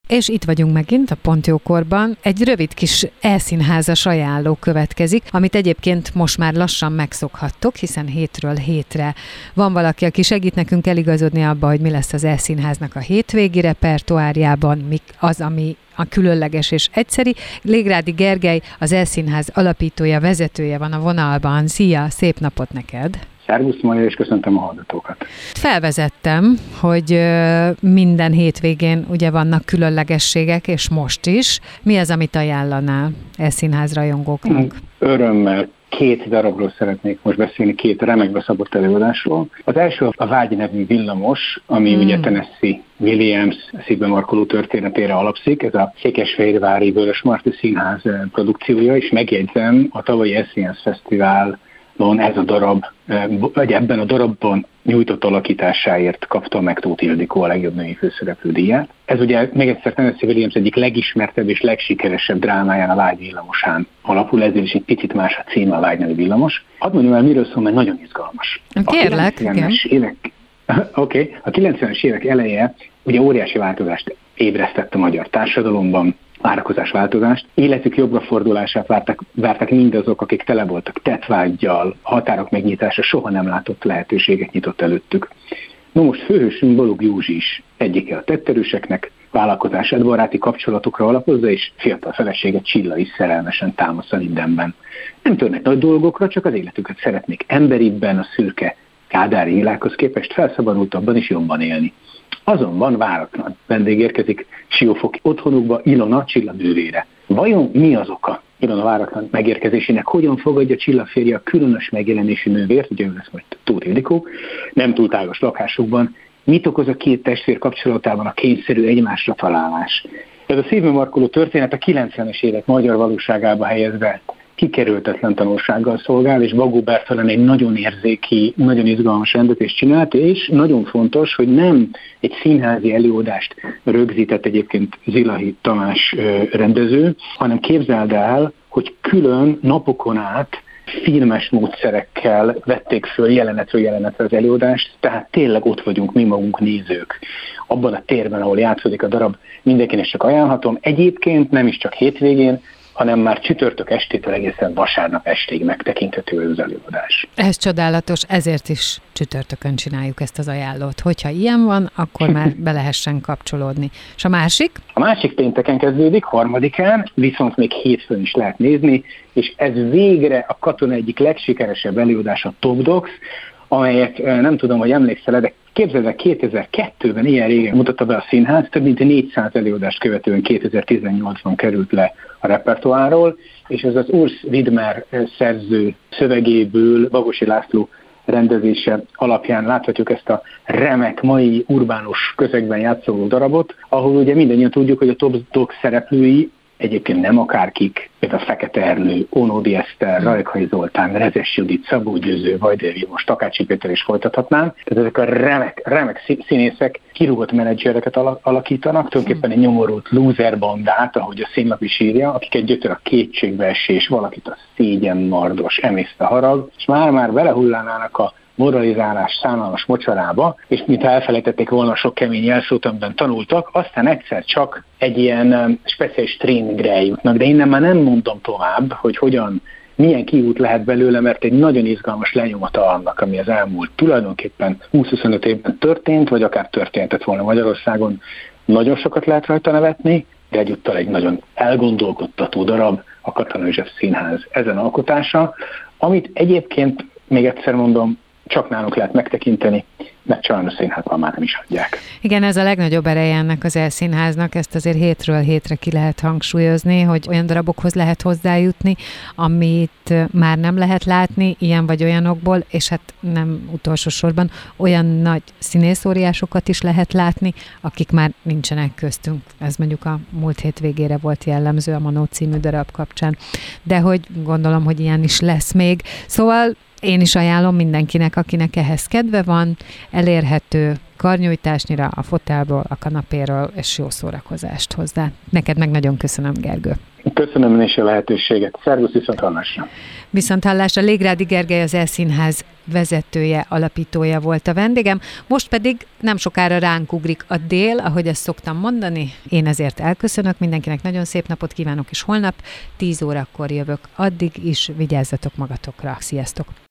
És itt vagyunk megint a Pont Jókorban. Egy rövid kis elszínházas ajánló következik, amit egyébként most már lassan megszokhattok, hiszen hétről hétre van valaki, aki segít nekünk eligazodni abba, hogy mi lesz az elszínháznak a hétvégi repertoárjában, mik az, ami a különleges és egyszeri. Légrádi Gergely, az elszínház alapítója, vezetője van a vonalban. Szia, szép napot neked! Szervusz, Maja, és köszöntöm a hallgatókat. Felvezettem, hogy minden hétvégén ugye vannak különlegességek, és most is. Mi az, amit ajánlanál elszínház rajongóknak? Örömmel 2 darabról szeretnék most beszélni, 2 remekbe szabott előadásról. Az első a Vágy nevű villamos, ami ugye Tennessee Williams szívbe markoló történetére alapszik. Ez a Székesfehérvári Vörösmarty Színház produkciója, és megjegyzem, a tavalyi Elszínház Fesztivál ez a darab, vagy ebben a darabban nyújtott alakításáért kapta meg Tóth Ildikó a legjobb női főszereplő díját. Ez ugye még egyszer Tennessee Williams egyik legismertebb és legsikeresebb drámáján, a Vágy villamosán alapul, ezért is egy picit más a címe, a Vágy nevű villamos. Hadd mondjam el, miről szól, mert nagyon izgalmas. Kérlek, igen. A 90-es évek eleje ugye óriási változást ébresztett a magyar társadalomban, várakozásváltozást. Életük jobbra fordulását várták mindazok, akik tele voltak tettvággyal, határok megnyitása soha nem látott lehetőséget nyitott előttük. No most főhősünk Balogh Józsi is egyike a tetterőseknek, vállalkozását baráti kapcsolatokra alapozza, és fiatal felesége Csilla is szerelmesen támasz a mindenben. Nem törnek nagy dolgokra, csak az életüket szeretnék emberibben, a szürke kádári világhoz képest felszabadultabban és jobban élni. Azonban váratlan vendég érkezik Siófoki otthonukba, Ilona, Csilla nővére. Vajon mi az oka Ilona váratlan megérkezésének? Hogyan fogadja Csilla férje a különös megjelenésű nővért, ugye ő lesz majd Tóth Ildikó, nem túl tágos lakásukban? Mit okoz a 2 testvér kapcsolatában a kényszerű egymásra találás? Ez a szívbe markoló történet a 90-es évek magyar valóságába helyezve kikerültetlen tanulsággal szolgál, és Bagó Bertalan egy nagyon érzéki, nagyon izgalmas rendezést csinált, és nagyon fontos, hogy nem egy színházi előadást rögzített egyébként Zilahi Tamás rendező, hanem képzeld el, hogy külön napokon át filmes módszerekkel vették föl jelenetről jelenetre az előadást, tehát tényleg ott vagyunk mi magunk nézők. Abban a térben, ahol játszódik a darab, mindenkinek csak ajánlhatom. Egyébként nem is csak hétvégén, hanem már csütörtök estétől egészen vasárnap estéig megtekinthető az előadás. Ez csodálatos, ezért is csütörtökön csináljuk ezt az ajánlót. Hogyha ilyen van, akkor már be lehessen kapcsolódni. És a másik? A másik pénteken kezdődik, 3-án, viszont még hétfőn is lehet nézni, és ez végre a Katona egyik legsikeresebb előadás, a Top Dogs, amelyet nem tudom, hogy emlékszel, de képzeld el, 2002-ben ilyen régen mutatta be a színház, több mint 400 előadást követően 2018-ban került le a repertoárról, és ez az Urs Widmer szerző szövegéből Bagosi László rendezése alapján láthatjuk ezt a remek, mai urbánus közegben játszó darabot, ahol ugye mindannyian tudjuk, hogy a Top Dogs szereplői egyébként nem akárkik, például Fekete Ernő, Ónodi Eszter, Rajkai Zoltán, Rezes Judit, Szabó Győző, Vajder Vilmos, Takácsi Péter is folytathatnám. Tehát ezek a remek színészek kirúgott menedzsereket alakítanak, tulajdonképpen egy nyomorult loser bandát, ahogy a színlap is írja, akiket gyötör a kétségbeesés, valakit a szégyenmardos, emészte harag, és már belehullánának a moralizálás szánalmas mocsarába, és mintha elfelejtették volna sok kemény jelszót, amiben tanultak, aztán egyszer csak egy ilyen speciális tréningre eljutnak, de innen már nem mondom tovább, hogy milyen kiút lehet belőle, mert egy nagyon izgalmas lenyomata annak, ami az elmúlt tulajdonképpen 20-25 évben történt, vagy akár történhetett volna Magyarországon. Nagyon sokat lehet rajta nevetni, de egyúttal egy nagyon elgondolkodtató darab, a Katona József Színház ezen alkotása, amit egyébként, még egyszer mondom, csak nálunk lehet megtekinteni, mert sajnos színházban már nem is adják. Igen, ez a legnagyobb ereje ennek az elszínháznak, ezt azért hétről hétre ki lehet hangsúlyozni, hogy olyan darabokhoz lehet hozzájutni, amit már nem lehet látni, ilyen vagy olyanokból, és hát nem utolsó sorban olyan nagy színészóriásokat is lehet látni, akik már nincsenek köztünk. Ez mondjuk a múlt hét végére volt jellemző a Manó című darab kapcsán. De hogy gondolom, hogy ilyen is lesz még. Szóval én is ajánlom mindenkinek, akinek ehhez kedve van, elérhető karnyújtásnyira a fotelból, a kanapéről, és jó szórakozást hozzá. Neked meg nagyon köszönöm, Gergő. Köszönöm én is a lehetőséget. Szervusz, viszonthallásra. Viszonthallásra. Légrádi Gergely, az E-színház vezetője, alapítója volt a vendégem. Most pedig nem sokára ránk ugrik a dél, ahogy ezt szoktam mondani. Én ezért elköszönök, mindenkinek nagyon szép napot kívánok, és holnap 10 órakor jövök. Addig is vigyázzatok magatokra. Sziasztok!